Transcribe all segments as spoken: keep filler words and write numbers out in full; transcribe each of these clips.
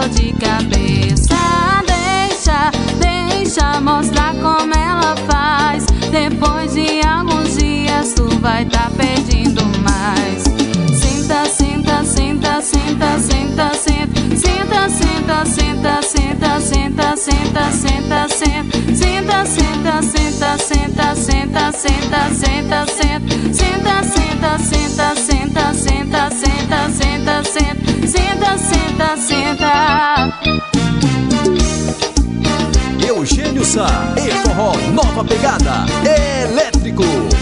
dor de cabeça. Deixa, deixa mostrar como ela faz. Depois de alguns dias tu vai tá pedindo mais. Senta, senta, senta, senta, senta, senta. Senta, senta, senta, senta, senta, senta, senta, senta. Senta, senta, senta, senta, senta, senta, senta, senta. Senta, senta, senta, senta, senta, senta, senta, senta. Senta, senta, senta. Eugênio Sá, e forró nova pegada, elétrico.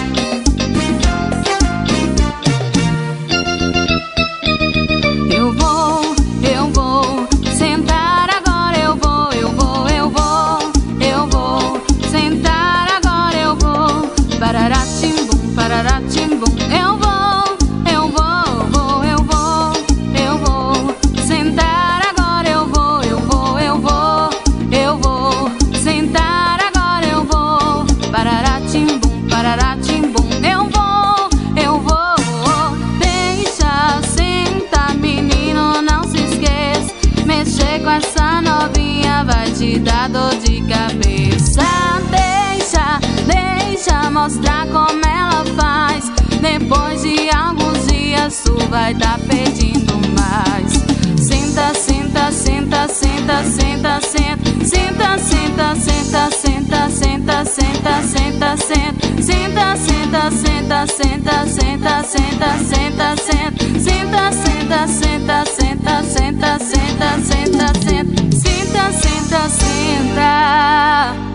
Eu vou, eu vou sentar agora, eu vou, eu vou, eu vou, eu vou sentar agora, eu vou. Parará timbum, parará timbum. Eu vou, eu vou, vou, eu vou, eu vou sentar agora, eu vou, eu vou, eu vou, eu vou sentar agora, eu vou. Parará timbum, parará timbum. Eu vou, eu vou. Deixa sentar, menino, não se esqueça. Mexer com essa novinha vai te dar dor de cabeça. Deixa, deixa mostrar como ela faz. Depois de alguns dias tu vai tá pedindo mais. Senta, senta, senta, senta, senta, senta. Senta, senta, senta, senta, senta, senta, senta, senta. Senta, senta, senta, senta, senta, senta, senta, senta. Senta, senta, senta, senta, senta, senta, senta, senta. Senta, senta, senta.